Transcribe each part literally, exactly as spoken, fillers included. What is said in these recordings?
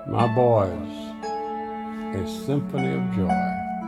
My boys, a symphony of joy.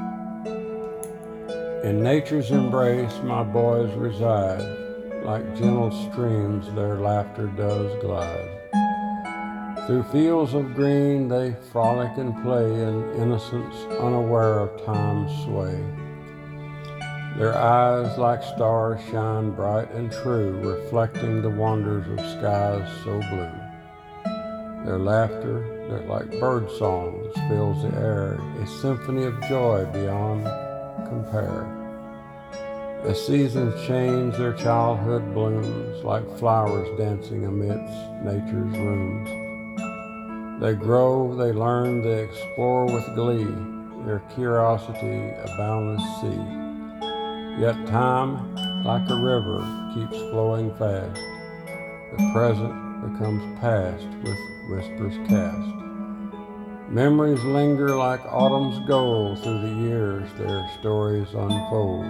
In nature's embrace my boys reside, like gentle streams their laughter does glide. Through fields of green they frolic and play in innocence unaware of time's sway. Their eyes like stars shine bright and true, reflecting the wonders of skies so blue. Their laughter, that like bird songs, fills the air, a symphony of joy beyond compare. As seasons change, their childhood blooms, like flowers dancing amidst nature's rooms. They grow, they learn, they explore with glee, their curiosity a boundless sea. Yet time, like a river, keeps flowing fast. The present becomes past with whispers cast. Memories linger like autumn's gold, through the years their stories unfold.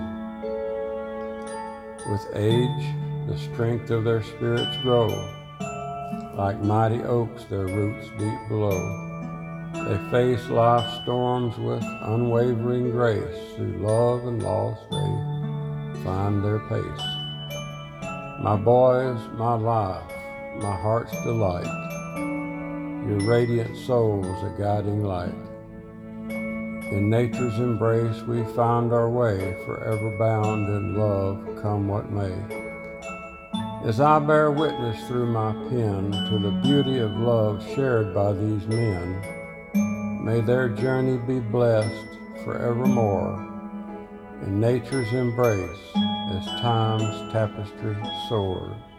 With age, the strength of their spirits grow, like mighty oaks their roots deep below. They face life's storms with unwavering grace, through love and loss they find their pace. My boys, my life, my heart's delight, your radiant soul's a guiding light. In nature's embrace we find our way, forever bound in love, come what may. As I bear witness through my pen to the beauty of love shared by these men, may their journey be blessed forevermore in nature's embrace as time's tapestry soars.